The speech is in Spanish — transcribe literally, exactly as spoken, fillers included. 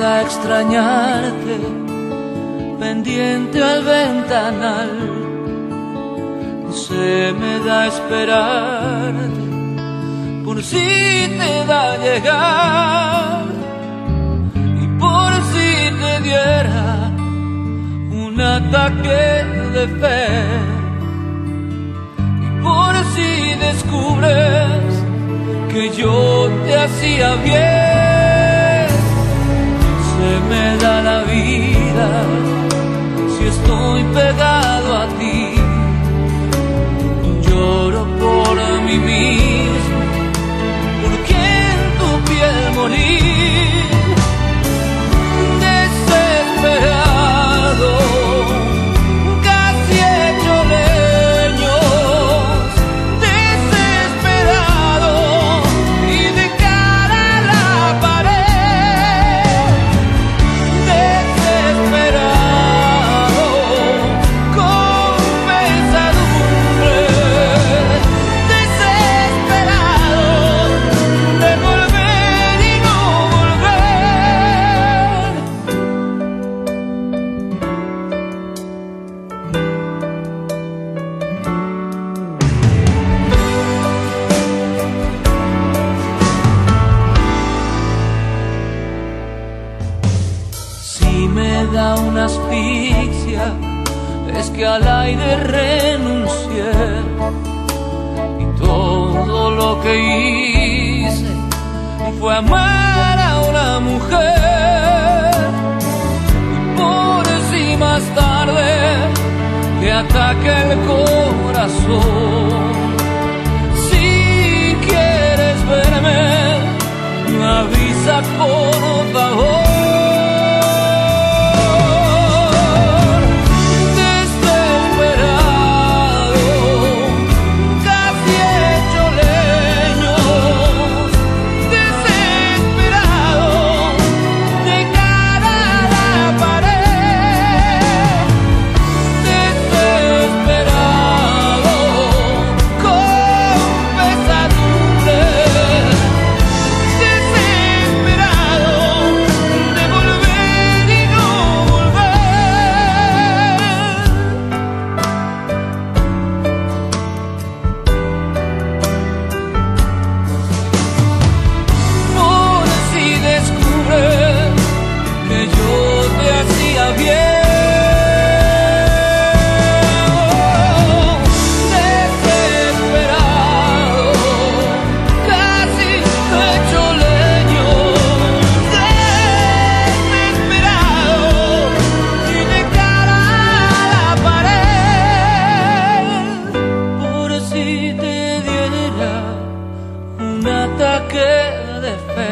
da extrañarte, pendiente al ventanal. Se me da esperarte, por si te da llegar, y por si te diera un ataque de fe, y por si descubres que yo te hacía bien. Se me da la vida si estoy pegado a ti. Lloro por mí mismo, porque en tu piel morí. Desesperado, casi hecho leños. Desesperado y de cara a la pared. Desesperado, con pesadumbre. Da una asfixia, es que al aire renuncié, y todo lo que hice fue amar a una mujer. Y por si más tarde te ataque el corazón, si quieres verme, avisa por favor. Un ataque de fe,